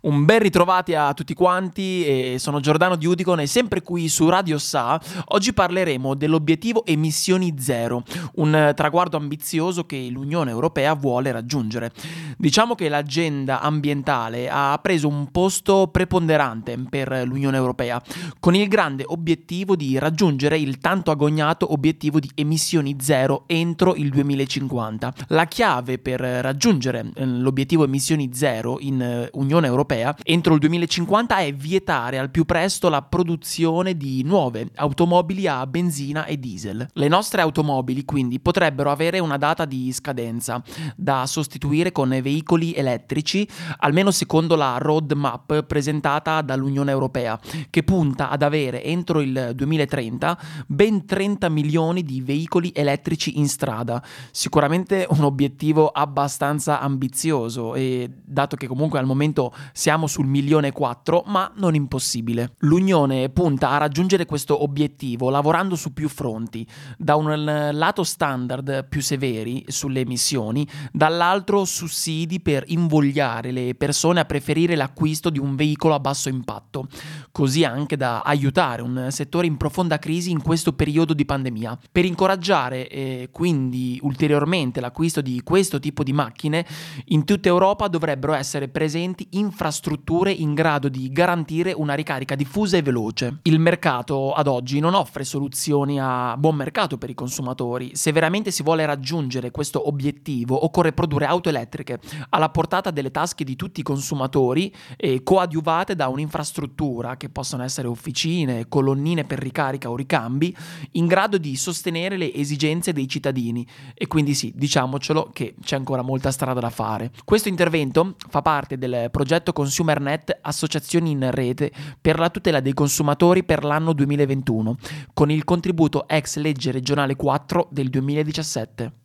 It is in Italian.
Un ben ritrovati a tutti quanti, sono Giordano di Udicon e sempre qui su Radio SA. Oggi parleremo dell'obiettivo emissioni zero, un traguardo ambizioso che l'Unione Europea vuole raggiungere. Diciamo che l'agenda ambientale ha preso un posto preponderante per l'Unione Europea, con il grande obiettivo di raggiungere il tanto agognato obiettivo di emissioni zero entro il 2050. La chiave per raggiungere l'obiettivo emissioni zero in Unione Europea entro il 2050 è vietare al più presto la produzione di nuove automobili a benzina e diesel. Le nostre automobili quindi potrebbero avere una data di scadenza da sostituire con veicoli elettrici, almeno secondo la roadmap presentata dall'Unione Europea, che punta ad avere entro il 2030 ben 30 milioni di veicoli elettrici in strada. Sicuramente un obiettivo abbastanza ambizioso, e dato che comunque al momento siamo sul 1,4 milioni, ma non impossibile. L'Unione punta a raggiungere questo obiettivo lavorando su più fronti: da un lato standard più severi sulle emissioni, dall'altro sussidi per invogliare le persone a preferire l'acquisto di un veicolo a basso impatto, così anche da aiutare un settore in profonda crisi in questo periodo di pandemia. Per incoraggiare quindi ulteriormente l'acquisto di questo tipo di macchine, in tutta Europa dovrebbero essere presenti infrastrutture in grado di garantire una ricarica diffusa e veloce. Il mercato ad oggi non offre soluzioni a buon mercato per i consumatori. Se veramente si vuole raggiungere questo obiettivo, occorre produrre auto elettriche alla portata delle tasche di tutti i consumatori e coadiuvate da un'infrastruttura, che possono essere officine, colonnine per ricarica o ricambi, in grado di sostenere le esigenze dei cittadini. E quindi sì, diciamocelo che c'è ancora molta strada da fare. Questo intervento fa parte del progetto ConsumerNet, associazioni in rete per la tutela dei consumatori per l'anno 2021, con il contributo ex legge regionale 4 del 2017.